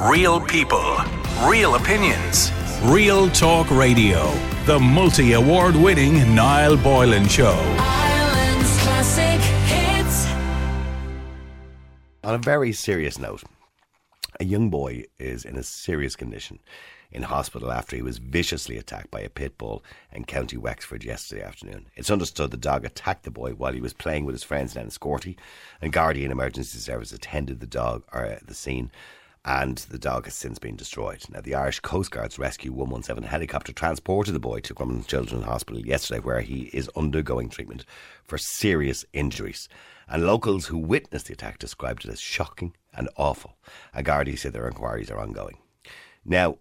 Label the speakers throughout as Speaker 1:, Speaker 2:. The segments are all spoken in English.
Speaker 1: Real people, real opinions.
Speaker 2: Real Talk Radio. The multi-award winning Niall Boylan Show.
Speaker 3: Ireland's classic hits.
Speaker 4: On a very serious note, a young boy is in a serious condition in hospital after he was viciously attacked by a pit bull in County Wexford yesterday afternoon. It's understood the dog attacked the boy while he was playing with his friends in Enniscorthy, and Gardaí and emergency service attended the scene, and the dog has since been destroyed. Now, the Irish Coast Guard's Rescue 117 helicopter transported the boy to Crumlin Children's Hospital yesterday, where he is undergoing treatment for serious injuries. And locals who witnessed the attack described it as shocking and awful. And Gardaí said their inquiries are ongoing. Now,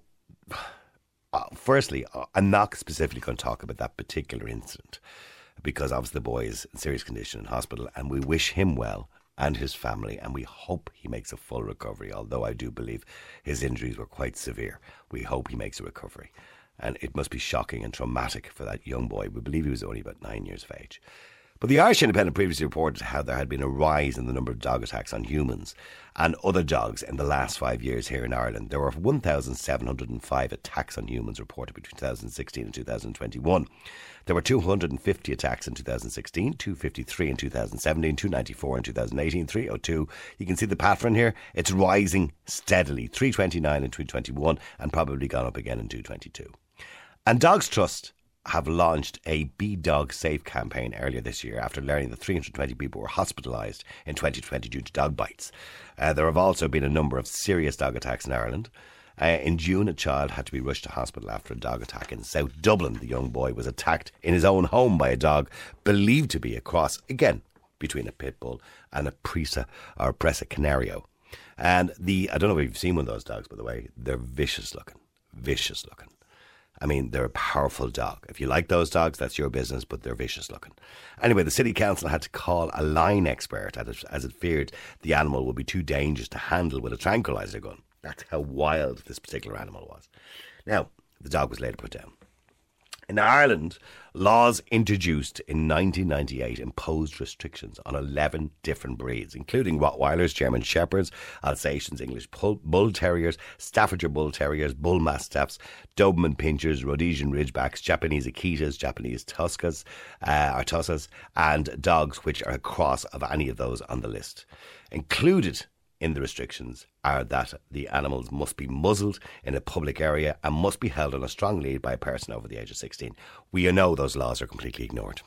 Speaker 4: firstly, I'm not specifically going to talk about that particular incident, because obviously the boy is in serious condition in hospital, and we wish him well and his family, and we hope he makes a full recovery, although I do believe his injuries were quite severe. We hope he makes a recovery. And it must be shocking and traumatic for that young boy. We believe he was only about 9 years of age. But the Irish Independent previously reported how there had been a rise in the number of dog attacks on humans and other dogs in the last 5 years here in Ireland. There were 1,705 attacks on humans reported between 2016 and 2021. There were 250 attacks in 2016, 253 in 2017, 294 in 2018, 302. You can see the pattern here. It's rising steadily. 329 in 2021 and probably gone up again in 2022. And Dogs Trust have launched a Be Dog Safe campaign earlier this year after learning that 320 people were hospitalised in 2020 due to dog bites. There have also been a number of serious dog attacks in Ireland. In June, a child had to be rushed to hospital after a dog attack in South Dublin. The young boy was attacked in his own home by a dog believed to be a cross, again, between a pit bull and a Presa or Presa Canario. And I don't know if you've seen one of those dogs, by the way. They're vicious looking. Vicious looking. I mean, they're a powerful dog. If you like those dogs, that's your business, but they're vicious looking. Anyway, the City Council had to call a line expert as it feared the animal would be too dangerous to handle with a tranquilizer gun. That's how wild this particular animal was. Now, the dog was later put down. In Ireland, laws introduced in 1998 imposed restrictions on 11 different breeds, including Rottweilers, German Shepherds, Alsatians, English Bull Terriers, Staffordshire Bull Terriers, Bull Mastiffs, Doberman Pinschers, Rhodesian Ridgebacks, Japanese Akitas, Japanese Tussas, and dogs which are a cross of any of those on the list. Included in the restrictions are that the animals must be muzzled in a public area and must be held on a strong lead by a person over the age of 16. We know those laws are completely ignored,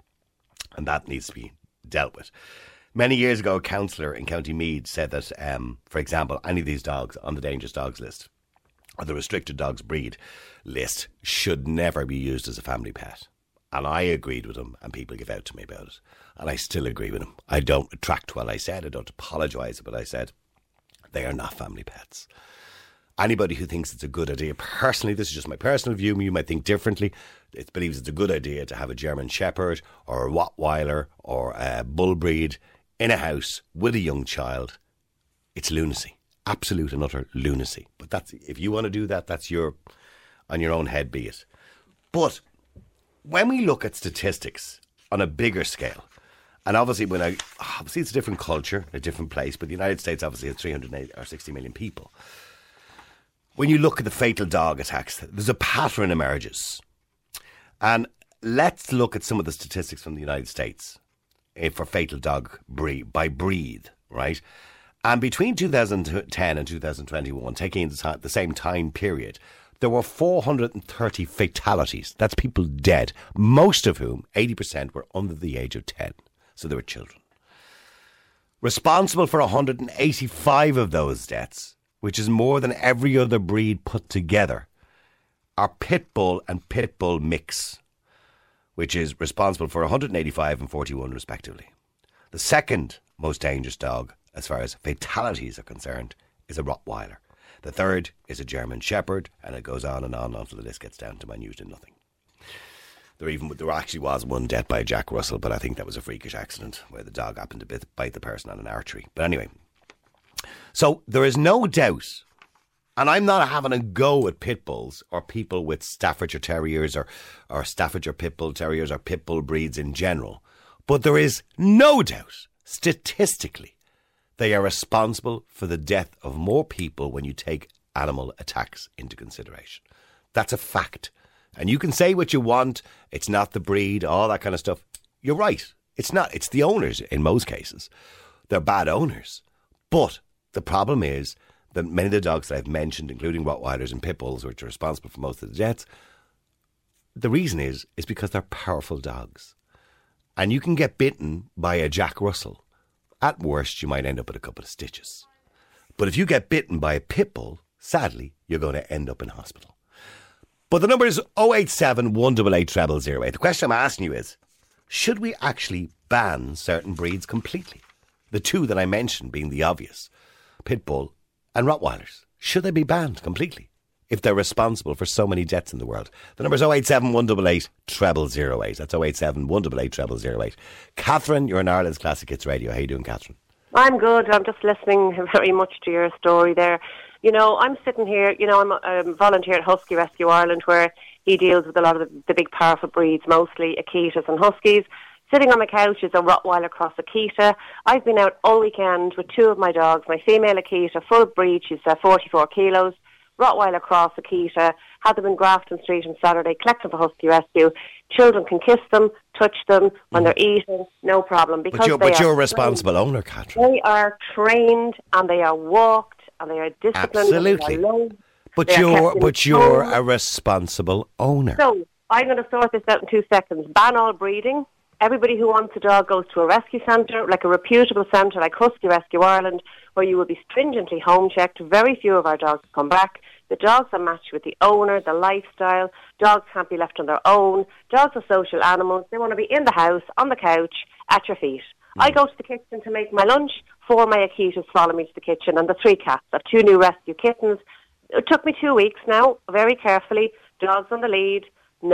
Speaker 4: and that needs to be dealt with. Many years ago, a councillor in County Meath said that, for example, any of these dogs on the dangerous dogs list or the restricted dogs breed list should never be used as a family pet. And I agreed with him, and people give out to me about it. And I still agree with him. I don't retract what I said. I don't apologise, but I said they are not family pets. Anybody who thinks it's a good idea, personally, this is just my personal view, you might think differently, it believes it's a good idea to have a German Shepherd or a Rottweiler or a bull breed in a house with a young child. It's lunacy. Absolute and utter lunacy. But that's, if you want to do that, that's on your own head, be it. But when we look at statistics on a bigger scale, and obviously it's a different culture, a different place, but the United States obviously has 380 or 60 million people. When you look at the fatal dog attacks, there's a pattern emerges. And let's look at some of the statistics from the United States for fatal dog by breed, right? And between 2010 and 2021, taking the same time period, there were 430 fatalities. That's people dead, most of whom, 80%, were under the age of 10. So they were children. Responsible for 185 of those deaths, which is more than every other breed put together, are pit bull and pit bull mix, which is responsible for 185 and 41 respectively. The second most dangerous dog, as far as fatalities are concerned, is a Rottweiler. The third is a German Shepherd, and it goes on and on until the list gets down to minute and nothing. There actually was one death by Jack Russell, but I think that was a freakish accident where the dog happened to bite the person on an archery. But anyway, so there is no doubt, and I'm not having a go at pit bulls or people with Staffordshire Terriers or Staffordshire Pit Bull Terriers or pit bull breeds in general, but there is no doubt, statistically, they are responsible for the death of more people when you take animal attacks into consideration. That's a fact. And you can say what you want, it's not the breed, all that kind of stuff. You're right. It's not. It's the owners in most cases. They're bad owners. But the problem is that many of the dogs that I've mentioned, including Rottweilers and Pit Bulls, which are responsible for most of the deaths, the reason is because they're powerful dogs. And you can get bitten by a Jack Russell. At worst, you might end up with a couple of stitches. But if you get bitten by a Pit Bull, sadly, you're going to end up in hospital. But the number is 087 188 0008. The question I'm asking you is, should we actually ban certain breeds completely? The two that I mentioned being the obvious, Pit Bull and Rottweilers. Should they be banned completely if they're responsible for so many deaths in the world? The number is 087 188 0008. That's 087 188 0008. Catherine, you're in Ireland's Classic Hits Radio. How you doing, Catherine?
Speaker 5: I'm good. I'm just listening very much to your story there. You know, I'm sitting here, you know, I'm a volunteer at Husky Rescue Ireland, where he deals with a lot of the big powerful breeds, mostly Akitas and Huskies. Sitting on my couch is a Rottweiler cross Akita. I've been out all weekend with two of my dogs, my female Akita, full breed, she's 44 kilos, Rottweiler cross Akita, had them in Grafton Street on Saturday, collect them for Husky Rescue. Children can kiss them, touch them when they're eating, no problem. Because
Speaker 4: but you're a responsible owner, Catherine.
Speaker 5: They are trained and they are walked and they are disciplined.
Speaker 4: Absolutely.
Speaker 5: And they are loved.
Speaker 4: But you're a responsible owner.
Speaker 5: So I'm going to sort this out in 2 seconds. Ban all breeding. Everybody who wants a dog goes to a rescue centre, like a reputable centre like Husky Rescue Ireland, where you will be stringently home checked. Very few of our dogs come back. The dogs are matched with the owner, the lifestyle. Dogs can't be left on their own. Dogs are social animals. They want to be in the house, on the couch, at your feet. I go to the kitchen to make my lunch. 4 of my Akitas follow me to the kitchen, and the 3 cats. I have 2 new rescue kittens. It took me 2 weeks now, very carefully. Dogs on the lead.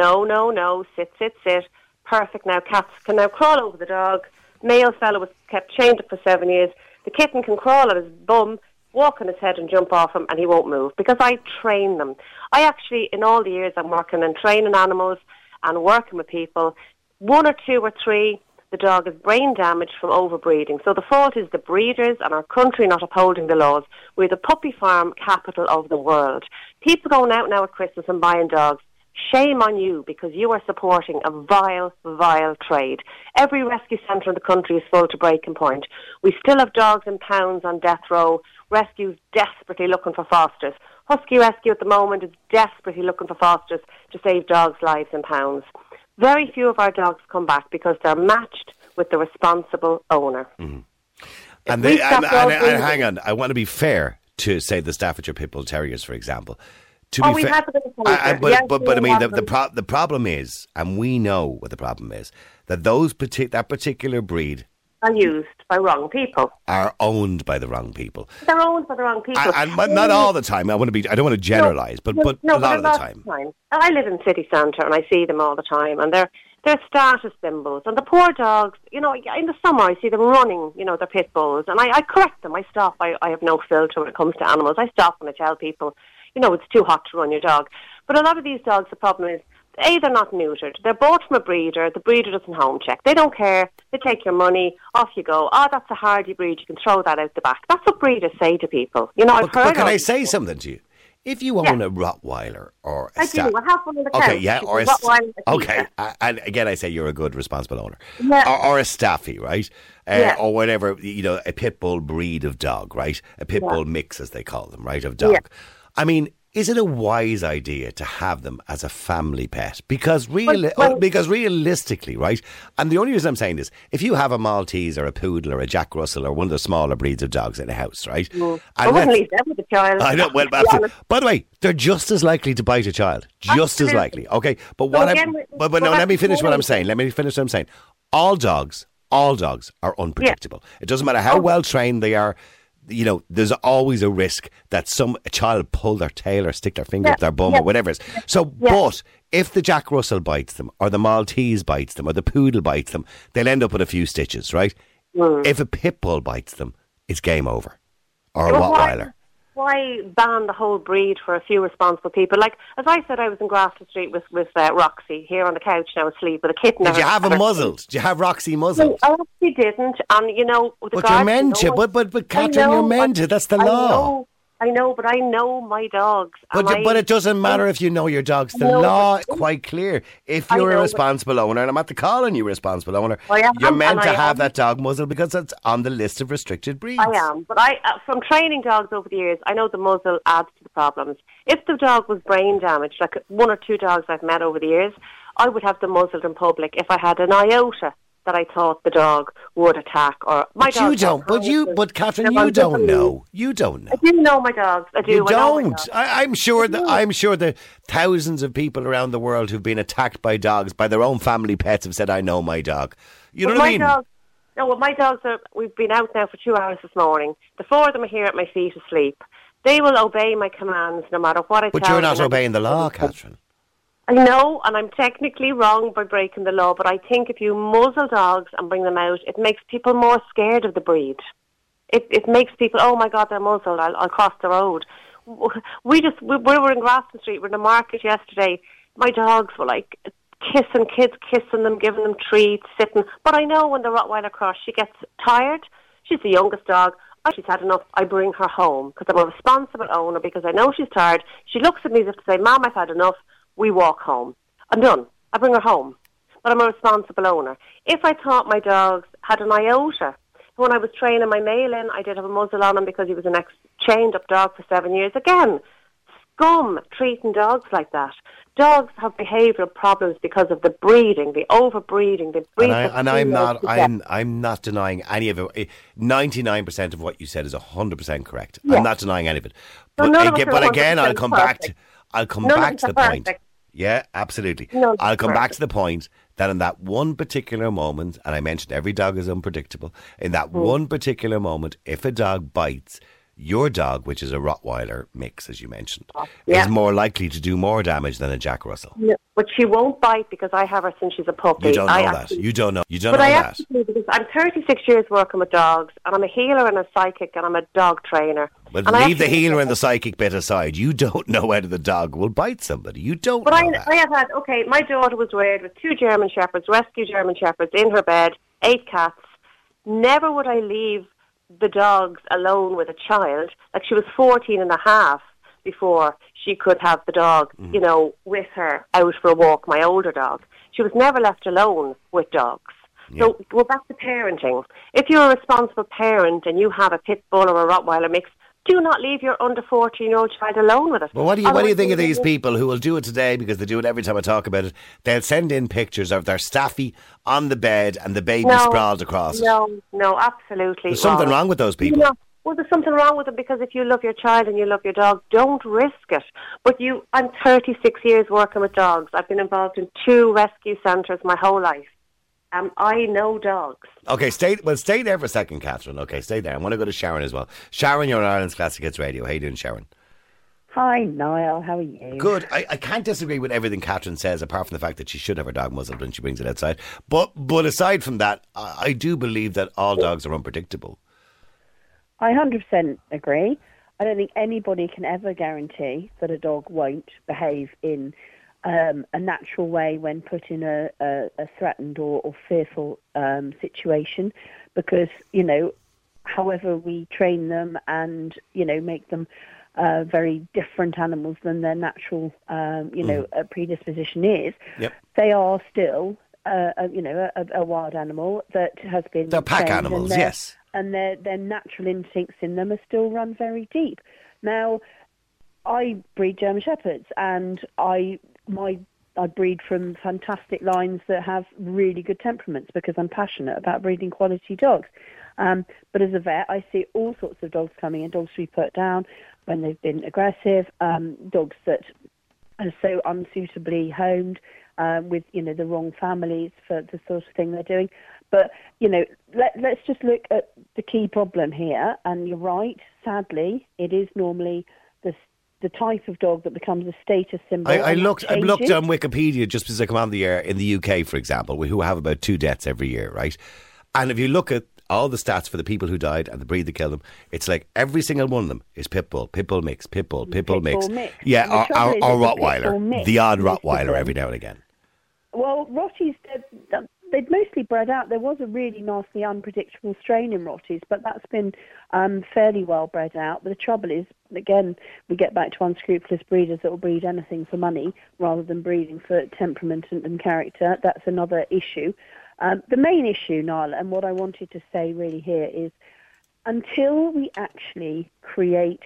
Speaker 5: No. Sit. Perfect now. Cats can now crawl over the dog. Male fella was kept chained up for 7 years. The kitten can crawl on his bum, walk on his head and jump off him, and he won't move because I train them. I actually, in all the years I'm working and training animals and working with people, 1 or 2 or 3, the dog is brain damaged from overbreeding. So the fault is the breeders and our country not upholding the laws. We're the puppy farm capital of the world. People going out now at Christmas and buying dogs. Shame on you, because you are supporting a vile, vile trade. Every rescue centre in the country is full to breaking point. We still have dogs in pounds on death row, rescues desperately looking for fosters. Husky Rescue at the moment is desperately looking for fosters to save dogs' lives in pounds. Very few of our dogs come back because they're matched with the responsible owner.
Speaker 4: Mm. And hang on, I want to be fair to, say, the Staffordshire Pit Bull Terriers, for example. To be fair, but I mean, the problem is, and we know what the problem is, that that particular breed
Speaker 5: are used by wrong people.
Speaker 4: Are owned by the wrong people.
Speaker 5: They're owned by the wrong people.
Speaker 4: And not all the time. I don't want to generalise, but a lot of the time.
Speaker 5: I live in city centre and I see them all the time, and they're status symbols. And the poor dogs, you know, in the summer I see them running, you know, their pit bulls, and I correct them. I stop. I have no filter when it comes to animals. I stop when I tell people, you know, it's too hot to run your dog. But a lot of these dogs, the problem is, A, they're not neutered. They're bought from a breeder. The breeder doesn't home check. They don't care. They take your money. Off you go. Oh, that's a hardy breed. You can throw that out the back. That's what breeders say to people. You know, I've heard.
Speaker 4: But can I say something to you? If you own a Rottweiler or a
Speaker 5: I do. I have one on the couch.
Speaker 4: Okay, yeah, or a Rottweiler. Okay, and again, I say you're a good, responsible owner. Yeah. Or a Staffy, right? Or whatever, you know, a pit bull breed of dog, right? A pit bull mix, as they call them, right, of dog. Yeah. I mean, is it a wise idea to have them as a family pet? Because realistically, right, and the only reason I'm saying this, if you have a Maltese or a Poodle or a Jack Russell or one of the smaller breeds of dogs in a house, right?
Speaker 5: I wouldn't leave them with a child.
Speaker 4: I know, well, absolutely. By the way, they're just as likely to bite a child. Just as likely, okay? But let me finish what I'm saying. All dogs are unpredictable. Yeah. It doesn't matter how well trained they are. You know, there's always a risk that a child pull their tail or stick their finger up their bum or whatever it is. So, but if the Jack Russell bites them, or the Maltese bites them, or the Poodle bites them, they'll end up with a few stitches, right? If a Pit Bull bites them, it's game over. Or a Rottweiler.
Speaker 5: why ban the whole breed for a few responsible people? Like, as I said, I was in Grafton Street with Roxy here on the couch now asleep with a kitten.
Speaker 4: Did you have her muzzled? Did you have Roxy muzzled?
Speaker 5: No, I actually didn't. And, you know...
Speaker 4: But you're meant to. But Catherine, you're meant to. That's the law.
Speaker 5: I know, but I know my dogs.
Speaker 4: But it doesn't matter if you know your dogs. The law is quite clear. If you're a responsible owner, and I'm not calling you a responsible owner, you're meant to have that dog muzzled because it's on the list of restricted breeds.
Speaker 5: I am. But from training dogs over the years, I know the muzzle adds to the problems. If the dog was brain damaged, like 1 or 2 dogs I've met over the years, I would have them muzzled in public if I had an iota that I thought the dog would attack, or my dog.
Speaker 4: But Catherine, you don't know. You don't know.
Speaker 5: I do know my dogs. I do.
Speaker 4: You don't. I'm sure that thousands of people around the world who've been attacked by dogs, by their own family pets, have said, "I know my dog." You know what I mean?
Speaker 5: My dogs are. We've been out now for 2 hours this morning. The 4 of them are here at my feet asleep. They will obey my commands no matter what I tell them.
Speaker 4: But you're not obeying the law, Catherine.
Speaker 5: I know, and I'm technically wrong by breaking the law, but I think if you muzzle dogs and bring them out, it makes people more scared of the breed. It makes people, oh my God, they're muzzled, I'll cross the road. We were in Grafton Street, we were in the market yesterday. My dogs were like kids kissing them, giving them treats, sitting. But I know when the Rottweiler cross, she gets tired. She's the youngest dog. She's had enough. I bring her home because I'm a responsible owner, because I know she's tired. She looks at me as if to say, Mom, I've had enough. We walk home. I'm done. I bring her home. But I'm a responsible owner. If I thought my dogs had an iota, when I was training my Malin, I did have a muzzle on him because he was an chained-up dog for 7 years. Again, scum treating dogs like that. Dogs have behavioural problems because of the breeding, the overbreeding, the breeding.
Speaker 4: I'm not denying any of it. 99% of what you said is 100% correct.
Speaker 5: Yes.
Speaker 4: I'm not denying any of it. But again, I'll come back to the point. Yeah, absolutely. I'll come back to the point that in that one particular moment, and I mentioned every dog is unpredictable, in that one particular moment, if a dog bites, your dog, which is a Rottweiler mix, as you mentioned, is more likely to do more damage than a Jack Russell.
Speaker 5: No, but she won't bite because I have her since she's a puppy.
Speaker 4: You don't know that. You don't know that.
Speaker 5: Because I'm 36 years working with dogs, and I'm a healer and a psychic, and I'm a dog trainer.
Speaker 4: But leave the healer and the psychic bit aside. You don't know whether the dog will bite somebody. You don't know that.
Speaker 5: I have had, my daughter was reared with 2 German Shepherds, rescue German Shepherds, in her bed, 8 cats. Never would I leave the dogs alone with a child. Like, she was 14 and a half before she could have the dog, with her out for a walk, my older dog. She was never left alone with dogs. Yeah. So we're back to parenting. If you're a responsible parent and you have a pit bull or a Rottweiler mix, do not leave your under 14-year-old child alone with it.
Speaker 4: Well, what do you think of these people who will do it today, because they do it every time I talk about it? They'll send in pictures of their staffy on the bed and the baby sprawled across it.
Speaker 5: No, absolutely.
Speaker 4: There's something wrong with those people.
Speaker 5: Well, there's something wrong with them, because if you love your child and you love your dog, don't risk it. But I'm 36 years working with dogs. I've been involved in 2 rescue centres my whole life. I know dogs.
Speaker 4: Okay, stay there for a second, Catherine. Okay, stay there. I want to go to Sharon as well. Sharon, you're on Ireland's Classic Hits Radio. How you doing, Sharon?
Speaker 6: Hi, Niall. How are you?
Speaker 4: Good. I can't disagree with everything Catherine says, apart from the fact that she should have her dog muzzled when she brings it outside. But aside from that, I do believe that all dogs are unpredictable.
Speaker 6: I 100% agree. I don't think anybody can ever guarantee that a dog won't behave in a natural way when put in a threatened or fearful situation, because however we train them and make them very different animals than their natural predisposition is, they are still a wild animal that has been
Speaker 4: they're pack animals, yes,
Speaker 6: and their natural instincts in them are still run very deep. Now, I breed German Shepherds, and I breed from fantastic lines that have really good temperaments, because I'm passionate about breeding quality dogs. But as a vet, I see all sorts of dogs coming in, dogs to be put down when they've been aggressive, dogs that are so unsuitably homed with the wrong families for the sort of thing they're doing. But let's just look at the key problem here. And you're right, sadly, it is normally the type of dog that becomes a status symbol.
Speaker 4: I've looked on Wikipedia just as I come on the air in the UK, for example, who have about 2 deaths every year, right? And if you look at all the stats for the people who died and the breed that killed them, it's like every single one of them is pit bull mix, pit bull mix. Yeah, or Rottweiler. The odd Rottweiler every now and again.
Speaker 6: Well, Rotties, they'd mostly bred out. There was a really nasty, unpredictable strain in Rotties, but that's been fairly well bred out. But the trouble is, again, we get back to unscrupulous breeders that will breed anything for money rather than breeding for temperament and character. That's another issue. The main issue, Niall, and what I wanted to say really here is, until we actually create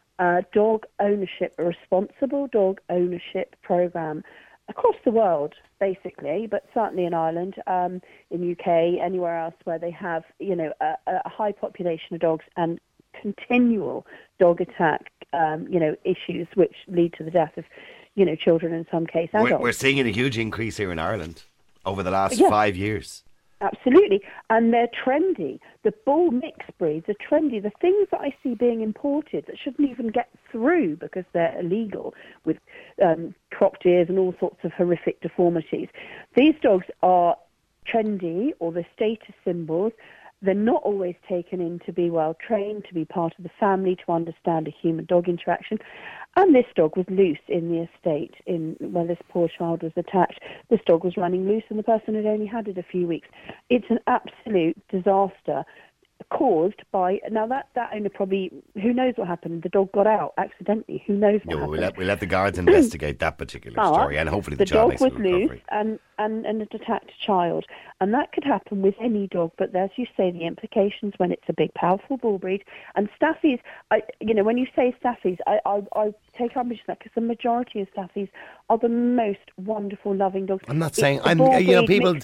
Speaker 6: dog ownership, a responsible dog ownership program across the world, basically, but certainly in Ireland, in UK, anywhere else where they have, a high population of dogs and continual dog attack, issues which lead to the death of, children, in some cases adults.
Speaker 4: We're seeing a huge increase here in Ireland over the last 5 years.
Speaker 6: Absolutely. And they're trendy. The bull mix breeds are trendy. The things that I see being imported that shouldn't even get through because they're illegal, with cropped ears and all sorts of horrific deformities. These dogs are trendy, or they're status symbols. They're not always taken in to be well trained, to be part of the family, to understand a human-dog interaction. And this dog was loose in the estate when this poor child was attacked. This dog was running loose and the person had only had it a few weeks. It's an absolute disaster caused by... Now, that owner probably... Who knows what happened? The dog got out accidentally. Who knows what happened?
Speaker 4: We'll let the guards investigate that particular story, and hopefully the child makes a recovery. The dog was loose and it attacked a child. And that could happen with any dog, but as you say, the implications when it's a big, powerful bull breed. And staffies, when you say staffies, I take umbrage to that, because the majority of staffies are the most wonderful, loving dogs. I'm not saying, I don't want people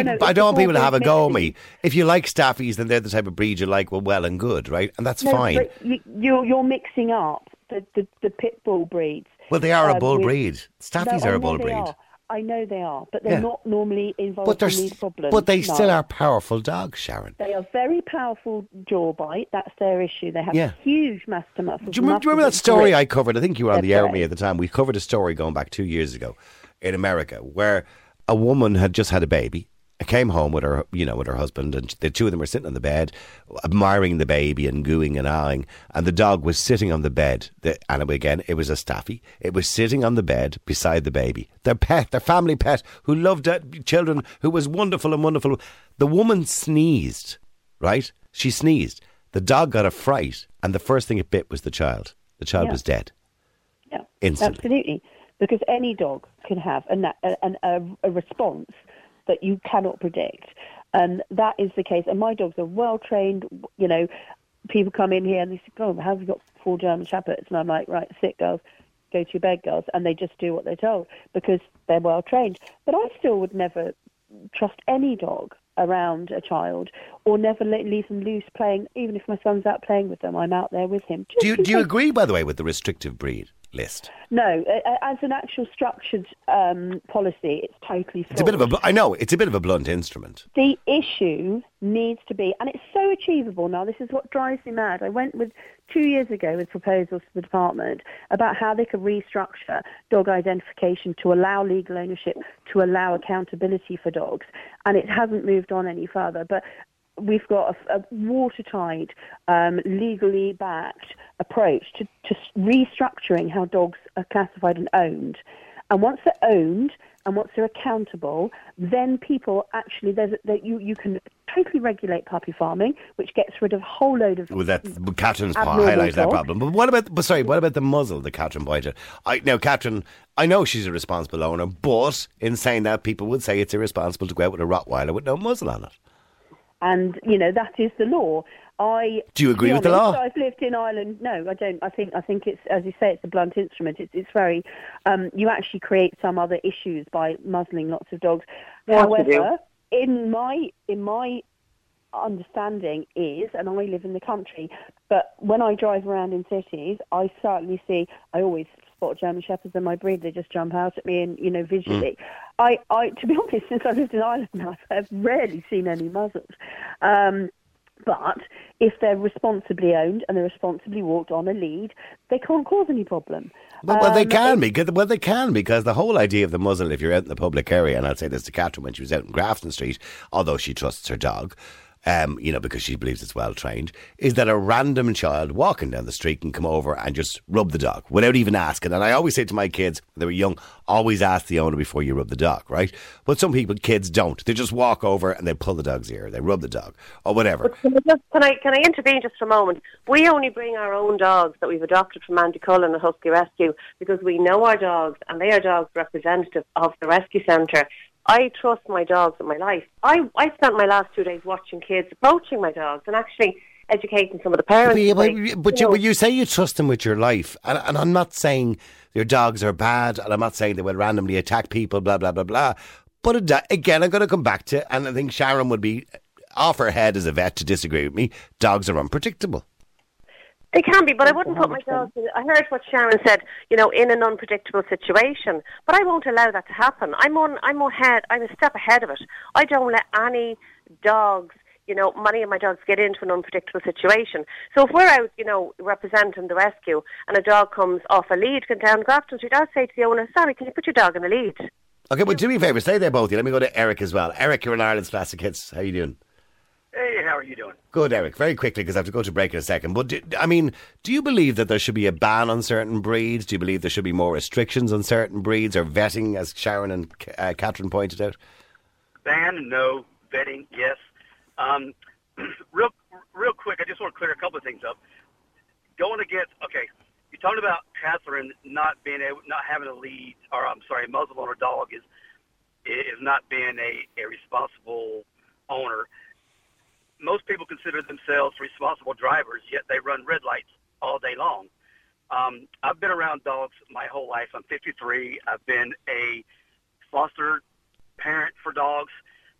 Speaker 4: to have a go at me. If you like staffies, then they're the type of breed you like, well and good, right? And that's fine.
Speaker 6: But you're mixing up the pit bull breeds.
Speaker 4: Well, they are a bull breed. Staffies are a bull breed.
Speaker 6: I know they are, but they're not normally involved in these problems.
Speaker 4: But they still are powerful dogs, Sharon.
Speaker 6: They are very powerful jaw bite. That's their issue. They have huge master muscles.
Speaker 4: Do you remember that story I covered? I think you were on the air with me at the time. We covered a story going back 2 years ago in America where a woman had just had a baby. Came home with her, with her husband, and the two of them were sitting on the bed, admiring the baby and gooing and ahhing, and the dog was sitting on the bed. And again, it was a staffy. It was sitting on the bed beside the baby. Their pet, their family pet, who loved children, who was wonderful and wonderful. The woman sneezed, right? She sneezed. The dog got a fright, and the first thing it bit was the child. The child was dead.
Speaker 6: Yeah,
Speaker 4: instantly.
Speaker 6: Absolutely. Because any dog can have a response that you cannot predict. And that is the case. And my dogs are well trained. People come in here and they say, "Oh, how have you got 4 German Shepherds?" And I'm like, "Right, sit, girls, go to your bed, girls." And they just do what they're told because they're well trained. But I still would never trust any dog around a child, or never leave them loose playing. Even if my son's out playing with them, I'm out there with him.
Speaker 4: Do you agree, by the way, with the restrictive breed list?
Speaker 6: No, as an actual structured policy, it's totally flawed.
Speaker 4: It's a bit of a blunt instrument.
Speaker 6: The issue needs to be, and it's so achievable now, this is what drives me mad. I went 2 years ago with proposals to the department about how they could restructure dog identification to allow legal ownership, to allow accountability for dogs, and it hasn't moved on any further. But we've got a watertight, legally backed approach to restructuring how dogs are classified and owned. And once they're owned and once they're accountable, then people actually, you can totally regulate puppy farming, which gets rid of a whole load of...
Speaker 4: Well, Catherine's highlights that problem. But what about the muzzle that Catherine pointed? Now, Catherine, I know she's a responsible owner, but in saying that, people would say it's irresponsible to go out with a Rottweiler with no muzzle on it.
Speaker 6: And, that is the law.
Speaker 4: Do you agree with the law?
Speaker 6: I've lived in Ireland. No, I don't. I think it's, as you say, it's a blunt instrument. It's very... you actually create some other issues by muzzling lots of dogs. However, in my understanding is, and I live in the country, but when I drive around in cities, I certainly see... I always spot German Shepherds in my breed. They just jump out at me and, visually. I to be honest, since I've lived in Ireland, I've rarely seen any muzzles. But if they're responsibly owned and they're responsibly walked on a lead, they can't cause any problem.
Speaker 4: Well, they can because the whole idea of the muzzle, if you're out in the public area, and I'd say this to Catherine when she was out in Grafton Street, although she trusts her dog, because she believes it's well trained, is that a random child walking down the street can come over and just rub the dog without even asking. And I always say to my kids, when they were young, always ask the owner before you rub the dog, right? But some kids don't. They just walk over and they pull the dog's ear, they rub the dog, or whatever.
Speaker 5: But can I intervene just for a moment? We only bring our own dogs that we've adopted from Andy Cullen at Husky Rescue because we know our dogs and they are dogs representative of the rescue centre. I trust my dogs with my life. I spent my last 2 days watching kids approaching my dogs and actually educating some of the parents.
Speaker 4: But you say you trust them with your life, and I'm not saying your dogs are bad, and I'm not saying they will randomly attack people, blah, blah, blah, blah. But again, I'm going to come back to, and I think Sharon would be off her head as a vet to disagree with me, dogs are unpredictable.
Speaker 5: They can be, but I wouldn't put my dogs in. I heard what Sharon said, in an unpredictable situation. But I won't allow that to happen. I'm a step ahead of it. I don't let any dogs, many of my dogs get into an unpredictable situation. So if we're out, representing the rescue and a dog comes off a lead, going down Grafton Street, I'll say to the owner, sorry, can you put your dog on a lead?
Speaker 4: Okay, well, do me a favour, stay there both of you. Let me go to Eric as well. Eric, you're in Ireland's Classic Hits. How you doing?
Speaker 7: Hey, how are you doing?
Speaker 4: Good, Eric. Very quickly, because I have to go to break in a second. But, do you believe that there should be a ban on certain breeds? Do you believe there should be more restrictions on certain breeds or vetting, as Sharon and Catherine pointed out?
Speaker 7: Ban, no. Vetting, yes. Real quick, I just want to clear a couple of things up. Going against, you're talking about Catherine not having a lead, or a muzzle on her dog is not being a responsible owner. Most people consider themselves responsible drivers, yet they run red lights all day long. I've been around dogs my whole life. I'm 53. I've been a foster parent for dogs.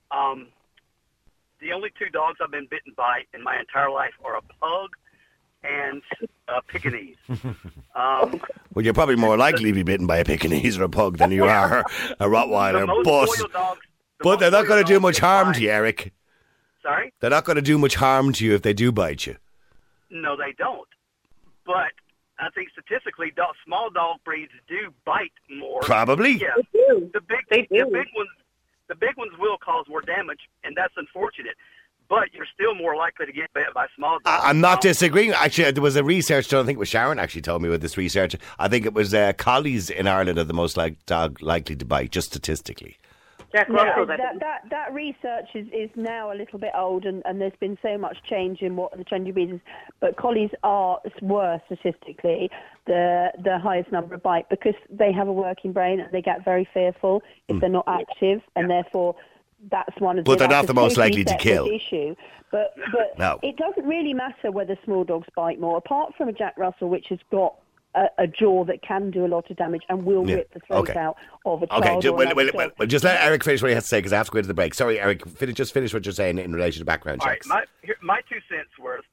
Speaker 7: The only two dogs I've been bitten by in my entire life are a pug and a Pekingese.
Speaker 4: Well, you're probably more likely to be bitten by a Pekingese or a pug than you are a Rottweiler. But they're not going to do much harm to you, Eric.
Speaker 7: Sorry?
Speaker 4: They're not going to do much harm to you if they do bite you.
Speaker 7: No, they don't. But I think statistically, small dog breeds do bite more.
Speaker 4: Probably.
Speaker 7: Yeah.
Speaker 5: They do.
Speaker 7: The big ones will cause more damage, and that's unfortunate. But you're still more likely to get bit by small dogs.
Speaker 4: I'm not disagreeing. Actually, there was a research done, I think it was Sharon actually told me with this research. I think it was collies in Ireland are the most dog likely to bite, just statistically.
Speaker 5: Jack
Speaker 6: No,
Speaker 5: Russell,
Speaker 6: that research is now a little bit old, and there's been so much change in what the trendy breeds is. But collies were statistically the highest number of bite because they have a working brain and they get very fearful if they're not active, and therefore that's one of.
Speaker 4: But they're not the most likely to kill.
Speaker 6: Issue. But
Speaker 4: no.
Speaker 6: It doesn't really matter whether small dogs bite more, apart from a Jack Russell, which has got a jaw that can do a lot of damage and will rip the throat out of a child.
Speaker 4: Well, just let Eric finish what he has to say because I have to go into the break. Sorry, Eric, just finish what you're saying in relation to background checks.
Speaker 7: All right, my 2 cents worth.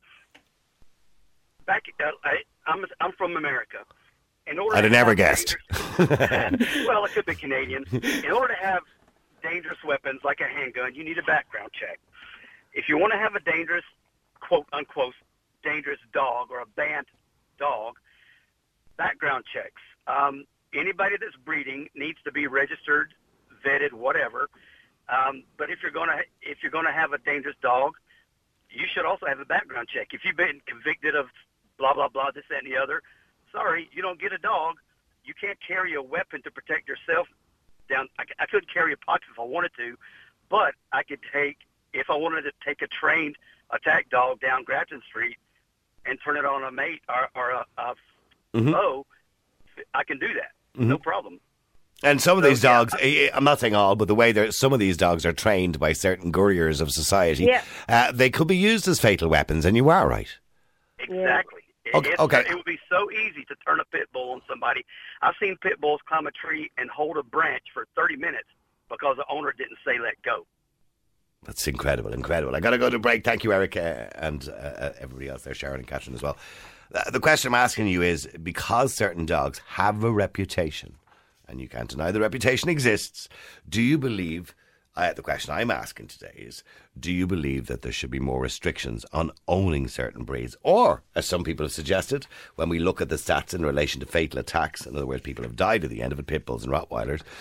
Speaker 7: I'm from America.
Speaker 4: I'd have never guessed.
Speaker 7: Well, it could be Canadian. In order to have dangerous weapons like a handgun, you need a background check. If you want to have a dangerous, quote unquote, dangerous dog or a banned dog, background checks. Anybody that's breeding needs to be registered, vetted, whatever. But if you're going to have a dangerous dog, you should also have a background check. If you've been convicted of blah blah blah, this that and the other, sorry, you don't get a dog. You can't carry a weapon to protect yourself. I couldn't carry a pocket if I wanted to, but I could if I wanted to take a trained attack dog down Grafton Street and turn it on a mate or a foe, I can do that. No problem.
Speaker 4: And some of these dogs, I'm not saying all, but the way some of these dogs are trained by certain couriers of society, they could be used as fatal weapons, and you are right.
Speaker 7: Exactly.
Speaker 4: Okay.
Speaker 7: It would be so easy to turn a pit bull on somebody. I've seen pit bulls climb a tree and hold a branch for 30 minutes because the owner didn't say let go.
Speaker 4: That's incredible. I got to go to break. Thank you, Eric, and everybody else there, Sharon and Catherine as well. The question I'm asking you is, because certain dogs have a reputation, and you can't deny the reputation exists, do you believe, the question I'm asking today is, do you believe that there should be more restrictions on owning certain breeds? Or, as some people have suggested, when we look at the stats in relation to fatal attacks, in other words, people have died at the end of it, pit bulls and Rottweilers,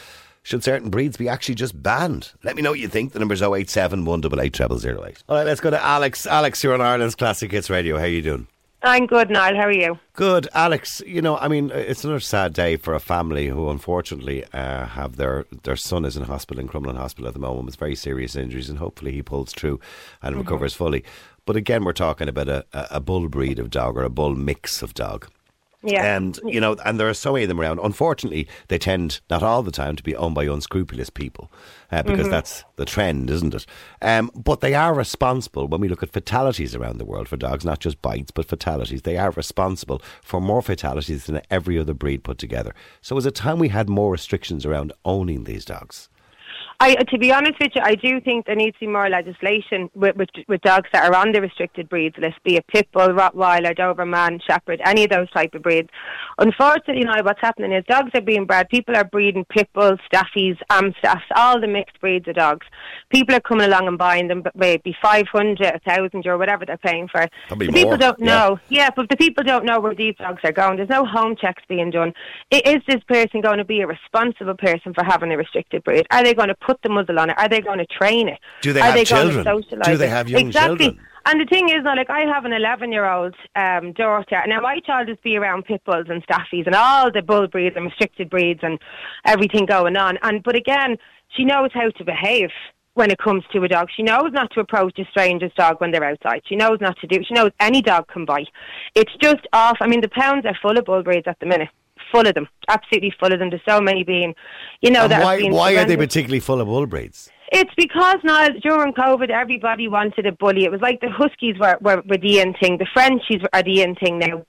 Speaker 4: Should certain breeds be actually just banned? Let me know what you think. The number's 087 188 0008. All right, let's go to Alex. Alex, you're on Ireland's Classic Hits Radio. How are you doing?
Speaker 8: I'm good, Niall. How are you?
Speaker 4: Good. Alex, it's another sad day for a family who unfortunately have their son is in hospital, in Crumlin Hospital at the moment with very serious injuries, and hopefully he pulls through and recovers fully. But again, we're talking about a bull breed of dog or a bull mix of dog.
Speaker 8: Yeah.
Speaker 4: And there are so many of them around. Unfortunately, they tend, not all the time, to be owned by unscrupulous people because that's the trend, isn't it? But they are responsible, when we look at fatalities around the world for dogs, not just bites, but fatalities, they are responsible for more fatalities than every other breed put together. So is it time we had more restrictions around owning these dogs?
Speaker 8: To be honest with you, I do think there needs to be more legislation with dogs that are on the restricted breeds list, be it Pit Bull, Rottweiler, Doberman, Shepherd, any of those type of breeds. Unfortunately, what's happening is dogs are being bred. People are breeding Pit Bulls, Staffies, Amstaffs, all the mixed breeds of dogs. People are coming along and buying them, but maybe 500, 1,000 or whatever they're paying for.
Speaker 4: Probably
Speaker 8: the
Speaker 4: more.
Speaker 8: people don't know. Yeah, but the people don't know where these dogs are going. There's no home checks being done. Is this person going to be a responsible person for having a restricted breed? Are they going to put the muzzle on it? Are they going to train it?
Speaker 4: Do they
Speaker 8: Are
Speaker 4: have
Speaker 8: they
Speaker 4: children?
Speaker 8: Going to socialise
Speaker 4: Do they have young children?
Speaker 8: And the thing is, I have an 11-year-old daughter. Now, my child is be around Pit Bulls and Staffies and all the bull breeds and restricted breeds and everything going on. But again, she knows how to behave when it comes to a dog. She knows not to approach a stranger's dog when they're outside. She knows not to do. She knows any dog can bite. It's just off. The pounds are full of bull breeds at the minute. Full of them, absolutely full of them. There's so many being, that.
Speaker 4: Why are they particularly full of bull breeds?
Speaker 8: It's because now during COVID, everybody wanted a bully. It was like the Huskies were the in thing. The Frenchies are the in thing now.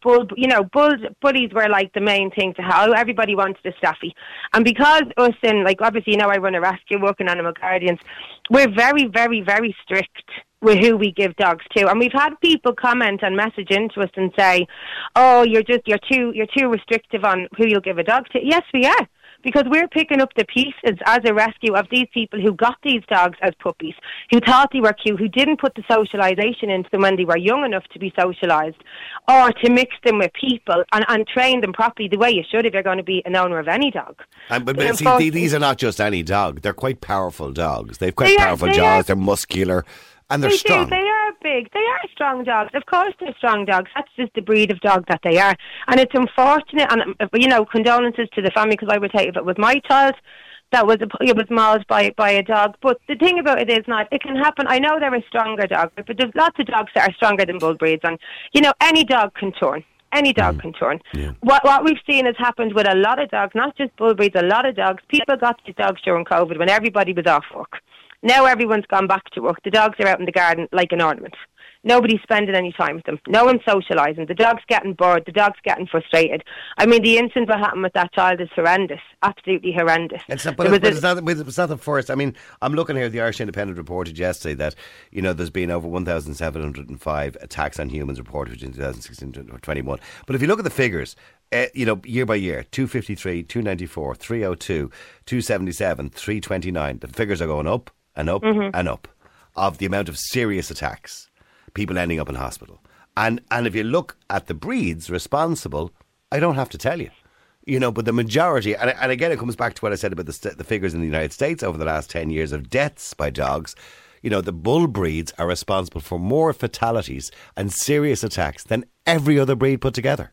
Speaker 8: Bullies were like the main thing to have. Everybody wanted a Staffy, and because us in obviously I run a rescue, work in Animal Guardians. We're very, very, very strict with who we give dogs to, and we've had people comment and message into us and say, "Oh, you're too restrictive on who you'll give a dog to." Yes, we are. Because we're picking up the pieces as a rescue of these people who got these dogs as puppies, who thought they were cute, who didn't put the socialisation into them when they were young enough to be socialised, or to mix them with people and train them properly the way you should if you're going to be an owner of any dog.
Speaker 4: But see, these are not just any dog. They're quite powerful dogs. They've quite powerful jaws. They're muscular. And they're strong.
Speaker 8: They are big. They are strong dogs. Of course they're strong dogs. That's just the breed of dog that they are. And it's unfortunate, and condolences to the family, because I would say if it was my child that was mauled by a dog. But the thing about it is it can happen. I know there are stronger dogs, but there's lots of dogs that are stronger than bull breeds, and any dog can turn. Any dog can turn. Yeah. What we've seen has happened with a lot of dogs, not just bull breeds, a lot of dogs. People got these dogs during COVID when everybody was off work. Now everyone's gone back to work. The dogs are out in the garden like an ornament. Nobody's spending any time with them. No one's socialising. The dog's getting bored. The dog's getting frustrated. The incident that happened with that child is horrendous. Absolutely horrendous.
Speaker 4: It's not the first. I'm looking here. The Irish Independent reported yesterday that there's been over 1,705 attacks on humans reported between 2016 and 21. But if you look at the figures, year by year, 253, 294, 302, 277, 329. The figures are going up and up and up of the amount of serious attacks, people ending up in hospital. And if you look at the breeds responsible, I don't have to tell you. But the majority, and again it comes back to what I said about the figures in the United States over the last 10 years of deaths by dogs. The bull breeds are responsible for more fatalities and serious attacks than every other breed put together.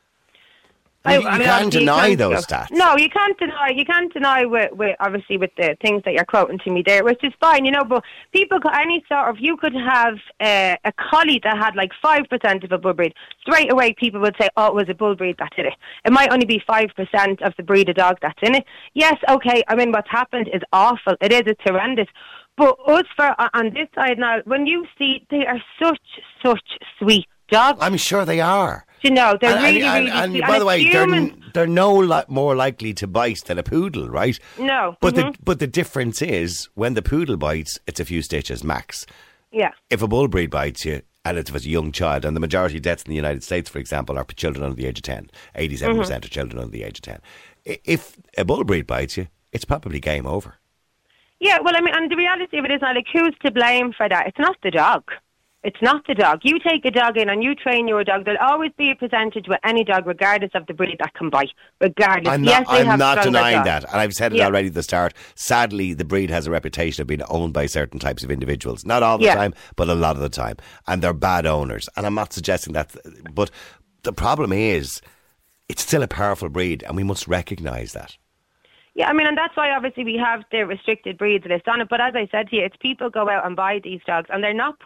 Speaker 4: You can't deny those stats.
Speaker 8: No, you can't deny. You can't deny with obviously with the things that you're quoting to me there, which is fine, But people, you could have a collie that had 5% of a bull breed. Straight away, people would say, "Oh, it was a bull breed that did it." It might only be 5% of the breed of dog that's in it. Yes, okay. What's happened is awful. It is. It's horrendous. But us on this side now, when you see, they are such sweet dogs.
Speaker 4: I'm sure they are.
Speaker 8: They're really sweet.
Speaker 4: By the way, they're no more likely to bite than a poodle, right?
Speaker 8: No.
Speaker 4: But the difference is, when the poodle bites, it's a few stitches max.
Speaker 8: Yeah.
Speaker 4: If a bull breed bites you, and if it's a young child, and the majority of deaths in the United States, for example, are children under the age of 10. 87% are children under the age of 10. If a bull breed bites you, it's probably game over.
Speaker 8: Yeah, well, and the reality of it is, who's to blame for that? It's not the dog. It's not the dog. You take a dog in and you train your dog. There'll always be a percentage with any dog, regardless of the breed, that can bite. Regardless.
Speaker 4: I'm
Speaker 8: yes, they have
Speaker 4: not
Speaker 8: stronger
Speaker 4: denying
Speaker 8: dogs.
Speaker 4: that, and I've said it already at the start. Sadly, the breed has a reputation of being owned by certain types of individuals. Not all the time, but a lot of the time. And they're bad owners. And I'm not suggesting that. But the problem is, it's still a powerful breed, and we must recognise that.
Speaker 8: Yeah, I mean, and that's why obviously we have the restricted breeds list on it. But as I said to you, it's people go out and buy these dogs, and they're not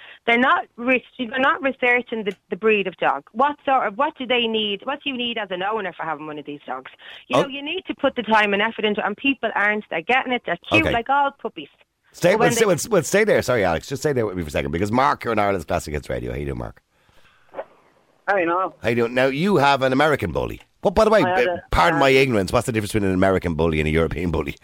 Speaker 8: researching the breed of dog. What do they need? What do you need as an owner for having one of these dogs? You know, you need to put the time and effort into it, and people aren't. They're getting it. They're cute like all puppies.
Speaker 4: We'll stay there. Sorry, Alex. Just stay there with me for a second, because Mark, you're on Ireland's Classic Hits Radio. How you doing, Mark?
Speaker 9: Hi, Noel.
Speaker 4: How you doing? Now, you have an American bully. Well, by the way, pardon my ignorance, what's the difference between an American bully and a European bully?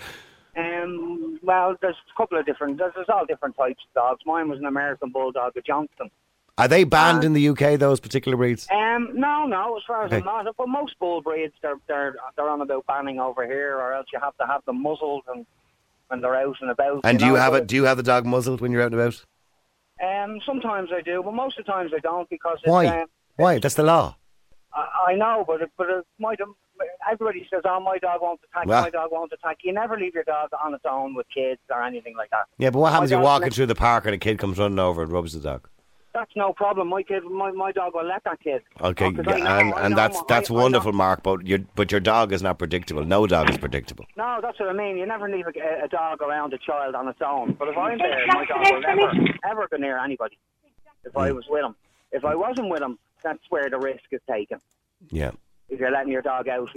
Speaker 9: Well, there's a couple of different... There's all different types of dogs. Mine was an American bulldog, a Johnston.
Speaker 4: Are they banned in the UK, those particular breeds?
Speaker 9: No, as far as I'm not. But most bull breeds, they're on about banning over here, or else you have to have them muzzled and when they're out and about.
Speaker 4: And do you have the dog muzzled when you're out and about?
Speaker 9: Sometimes I do, but most of the times I don't, because...
Speaker 4: Why? Why? That's the law.
Speaker 9: I know, but everybody says, "Oh, my dog won't attack. My dog won't attack." You never leave your dog on its own with kids or anything like that.
Speaker 4: Yeah, but what happens if you're walking through the park and a kid comes running over and rubs the dog?
Speaker 9: That's no problem. My dog will let that kid.
Speaker 4: Okay, and that's wonderful, Mark. But your dog is not predictable. No dog is predictable.
Speaker 9: No, that's what I mean. You never leave a dog around a child on its own. But if I'm there, my dog will never ever go near anybody. If I was with him, if I wasn't with him, that's where the risk is taken.
Speaker 4: Yeah.
Speaker 9: If you're letting your dog out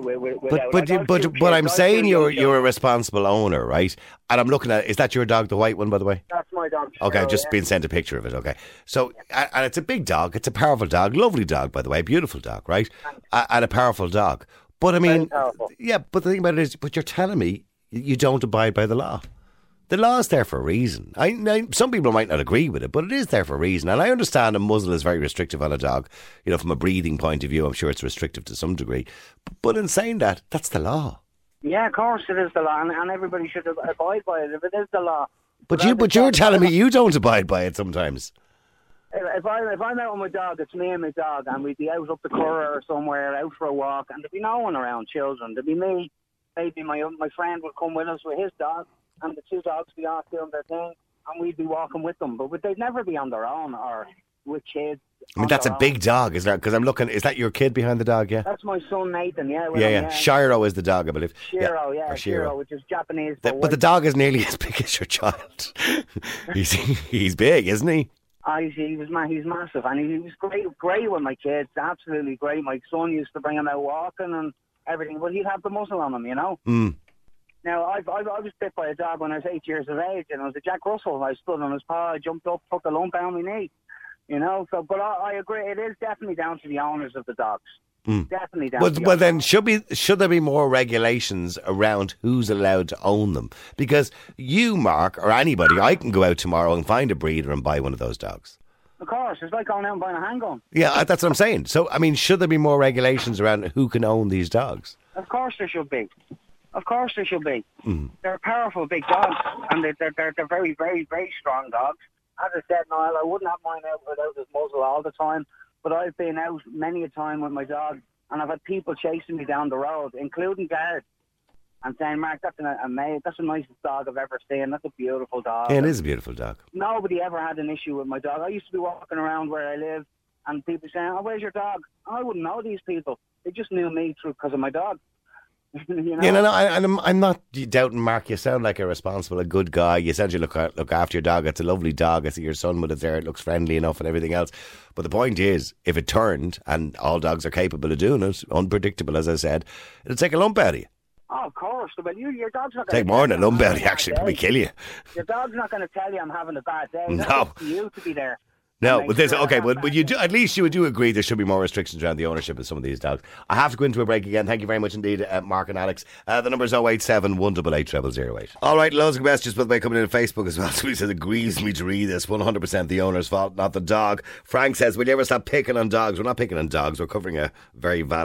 Speaker 4: but I'm saying you're a responsible owner, right? And I'm looking at, is that your dog, the white one, by the way?
Speaker 9: That's my dog.
Speaker 4: Okay, I've just been sent a picture of it. Okay, so and it's a big dog, it's a powerful dog, lovely dog, by the way, beautiful dog, right? And a powerful dog. But I mean, yeah. But the thing about it is, but you're telling me you don't abide by the law. The law is there for a reason. Some people might not agree with it, but it is there for a reason. And I understand a muzzle is very restrictive on a dog. You know, from a breeding point of view, I'm sure it's restrictive to some degree. But in saying that, that's the law.
Speaker 9: Yeah, of course it is the law, and everybody should abide by it if it is the law.
Speaker 4: But you're telling me you don't abide by it sometimes.
Speaker 9: If I'm out with my dog, it's me and my dog, and we'd be out up the Curragh or somewhere, out for a walk, and there'd be no one around children. There'd be me, maybe my friend would come with us with his dog, and the two dogs would be off doing their thing, and we'd be walking with them. But they'd never be on their own or with kids.
Speaker 4: I mean, that's a big dog, isn't it? Because I'm looking, is that your kid behind the dog, yeah?
Speaker 9: That's my son, Nathan, yeah.
Speaker 4: Yeah. Shiro is the dog, I believe.
Speaker 9: Shiro, yeah. Shiro, which is Japanese.
Speaker 4: But the dog is nearly as big as your child. He's big, isn't he?
Speaker 9: He's massive, and he was great with my kids, absolutely great. My son used to bring him out walking and everything, but he'd have the muzzle on him, you know. Now, I was bit by a dog when I was 8 years of age, and it was a Jack Russell. I stood on his paw, I jumped up, took a lump out on my knee, you know. So, but I agree, it is definitely down to the owners of the dogs. Definitely down to the
Speaker 4: owners. Then should there be more regulations around who's allowed to own them? Because you, Mark, or anybody, I can go out tomorrow and find a breeder and buy one of those dogs.
Speaker 9: Of course, it's like going out and buying a handgun.
Speaker 4: Yeah, that's what I'm saying. So, I mean, should there be more regulations around who can own these dogs?
Speaker 9: Of course there should be. Of course there should be. They're powerful big dogs, and they're very, very, very strong dogs. As I said, Niall, I wouldn't have mine out without his muzzle all the time, but I've been out many a time with my dog, and I've had people chasing me down the road, including guards, and saying, "Mark, that's the nicest dog I've ever seen. That's a beautiful dog."
Speaker 4: Yeah, it is a beautiful dog.
Speaker 9: Nobody ever had an issue with my dog. I used to be walking around where I live, and people saying, "Oh, where's your dog?" I wouldn't know these people. They just knew me because of my dog. You know?
Speaker 4: Yeah, no, I'm not doubting, Mark. You sound like a responsible, a good guy. You said you look after your dog. It's a lovely dog. I see your son with it there. It looks friendly enough and everything else. But the point is, if it turned, and all dogs are capable of doing it, unpredictable, as I said, it'll take a lump out of you.
Speaker 9: Oh, of course. Well, your dog's not going to
Speaker 4: take more than a lump out of you, actually. Probably kill you.
Speaker 9: Your dog's not going to tell you I'm having a bad day.
Speaker 4: No.
Speaker 9: That's up to you to be there.
Speaker 4: No, but you do, at least you do agree there should be more restrictions around the ownership of some of these dogs. I have to go into a break again. Thank you very much indeed, Mark and Alex. The number is 087 188 0008. All right, loads of messages, by the way, coming in on Facebook as well. Somebody says it grieves me to read this. 100% the owner's fault, not the dog. Frank says, will you ever stop picking on dogs? We're not picking on dogs. We're covering a very valid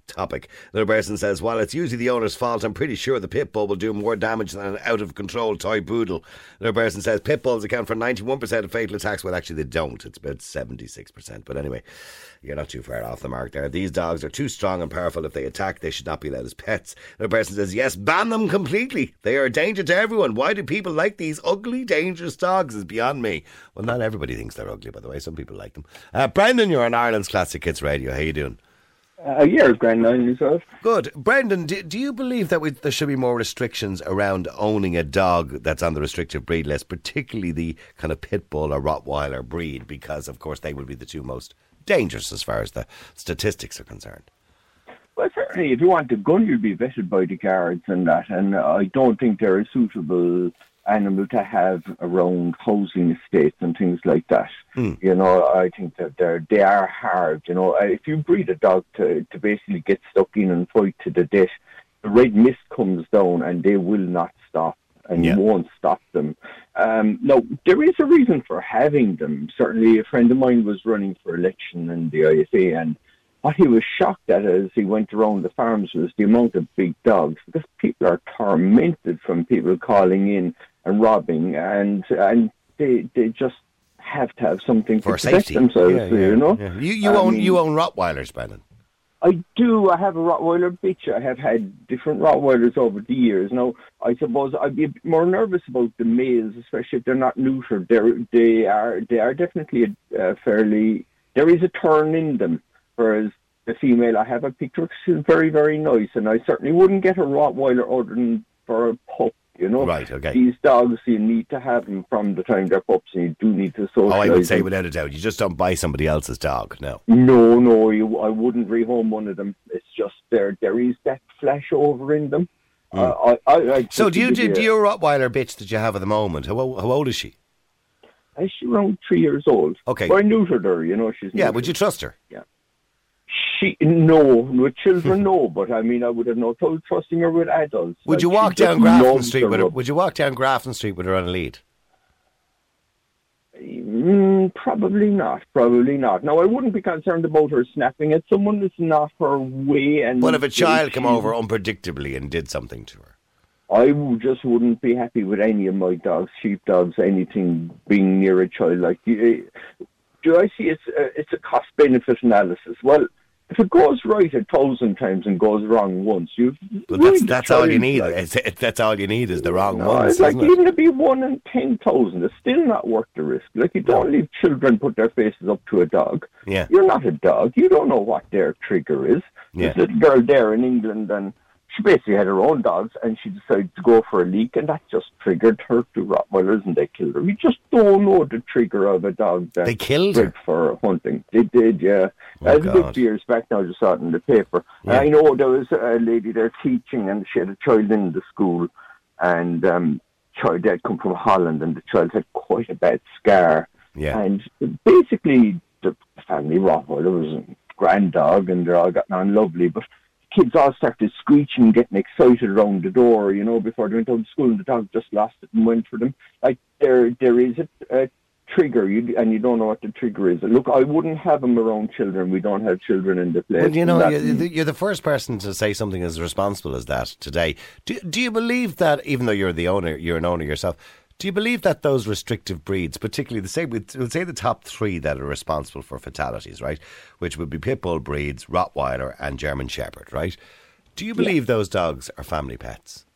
Speaker 4: topic. Another person says, while it's usually the owner's fault, I'm pretty sure the pit bull will do more damage than an out-of-control toy poodle. Another person says, pit bulls account for 91% of fatal attacks. Well, actually, they don't. It's about 76%. But anyway, you're not too far off the mark there. These dogs are too strong and powerful. If they attack, they should not be allowed as pets. Another person says, yes, ban them completely. They are a danger to everyone. Why do people like these ugly, dangerous dogs? Is beyond me. Well, not everybody thinks they're ugly, by the way. Some people like them. Brendan, you're on Ireland's Classic Hits Radio. How you doing?
Speaker 10: Yeah, grand nine yourself.
Speaker 4: Good. Brendan, do you believe that there should be more restrictions around owning a dog that's on the restrictive breed list, particularly the kind of pit bull or Rottweiler breed, because, of course, they would be the two most dangerous as far as the statistics are concerned?
Speaker 10: Well, certainly, if you want a gun, you'd be vetted by the guards and that, and I don't think they're a suitable animal to have around housing estates and things like that. You know, I think that they are hard. You know, if you breed a dog to basically get stuck in and fight to the death, the red mist comes down and they will not stop, and you won't stop them. Now, there is a reason for having them. Certainly, a friend of mine was running for election in the ISA, and what he was shocked at as he went around the farms was the amount of big dogs, because people are tormented from people calling in and robbing, and they just have to have something
Speaker 4: for
Speaker 10: to protect
Speaker 4: safety
Speaker 10: themselves. You know,
Speaker 4: you own Rottweilers, Brendan.
Speaker 10: I do. I have a Rottweiler bitch. I have had different Rottweilers over the years. Now, I suppose I'd be a bit more nervous about the males, especially if they're not neutered. They are definitely fairly. There is a turn in them, whereas the female, I have a picture. She's very, very nice, and I certainly wouldn't get a Rottweiler other than for a pup. You know,
Speaker 4: right? Okay.
Speaker 10: These dogs, you need to have them from the time they're pups, and you do need to socialise.
Speaker 4: I would say without a doubt, you just don't buy somebody else's dog. No.
Speaker 10: No, I wouldn't rehome one of them. It's just there is that flash over in them.
Speaker 4: So do your Rottweiler bitch that you have at the moment? How old is she?
Speaker 10: She's around 3 years old.
Speaker 4: Okay.
Speaker 10: Well, I neutered her. You know, she's neutered.
Speaker 4: Yeah. Would you trust her?
Speaker 10: Yeah. No, with children, no. But I mean, I would have no trouble trusting her with adults.
Speaker 4: Would you walk down Grafton Street with her? Would you walk down Grafton Street with her on a lead?
Speaker 10: Probably not. Now, I wouldn't be concerned about her snapping at someone. It's not her way. And
Speaker 4: what if a child came over unpredictably and did something to her?
Speaker 10: I just wouldn't be happy with any of my dogs, sheepdogs, anything being near a child. Like, do I see it's a cost-benefit analysis? Well, if it goes right 1,000 times and goes wrong once,
Speaker 4: that's all you need. That's all you need is the wrong ones.
Speaker 10: It's like even to be 1 in 10,000, it's still not worth the risk. Like, you don't leave children put their faces up to a dog.
Speaker 4: Yeah.
Speaker 10: You're not a dog. You don't know what their trigger is.
Speaker 4: Yeah.
Speaker 10: There's a little girl there in England, and she basically had her own dogs, and she decided to go for a leak, and that just triggered her to Rottweilers, and they killed her. You just don't know the trigger of a dog that
Speaker 4: they killed her
Speaker 10: for hunting. They did, yeah.
Speaker 4: Oh,
Speaker 10: that was a good few years back now. I just saw it in the paper.
Speaker 4: Yeah.
Speaker 10: I know there was a lady there teaching, and she had a child in the school, and child had come from Holland, and the child had quite a bad scar.
Speaker 4: Yeah.
Speaker 10: And basically, the family Rottweiler was a grand dog, and they're all gotten on lovely, but kids all started screeching, getting excited around the door, you know, before they went out to school, and the dog just lost it and went for them. Like, there is a trigger, and you don't know what the trigger is. Look, I wouldn't have them around children. We don't have children in the place.
Speaker 4: Well, you know, you're the first person to say something as responsible as that today. Do you believe that, even though you're an owner yourself, do you believe that those restrictive breeds, particularly we'll say the top 3 that are responsible for fatalities, right, which would be pit bull breeds, Rottweiler and German Shepherd, right? Do you believe those dogs are family pets?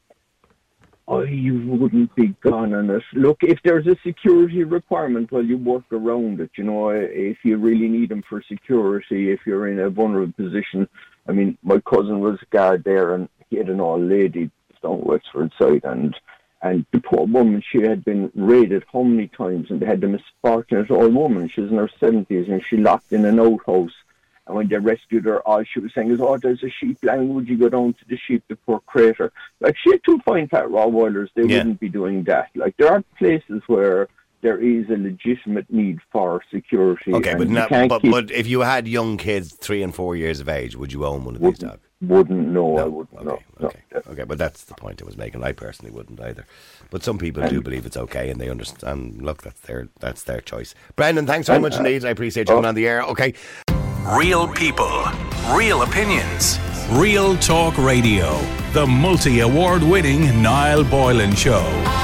Speaker 10: You wouldn't be gone on it. Look, if there's a security requirement, well, you work around it. You know, if you really need them for security, if you're in a vulnerable position. I mean, my cousin was a guard there, and he had an old lady down Wexford side, and the poor woman, she had been raided how many times, and they had the misfortunate old woman. She was in her 70s, and she locked in an outhouse. And when they rescued her, all she was saying is, "Oh, there's a sheep lying. Would you go down to the sheep, the poor crater?" Like, she had 2 fine fat Rottweilers. They wouldn't be doing that. Like, there are places where there is a legitimate need for security.
Speaker 4: Okay, but if you had young kids, 3 and 4 years of age, would you own one of these dogs?
Speaker 10: Wouldn't know. I wouldn't know.
Speaker 4: Okay, but that's the point I was making. I personally wouldn't either. But some people do believe it's okay, and they understand. Look, that's their choice. Brendan, thanks very much indeed. I appreciate you coming on the air. Okay.
Speaker 1: Real people, real opinions.
Speaker 2: Real Talk Radio, the multi-award winning Niall Boylan Show.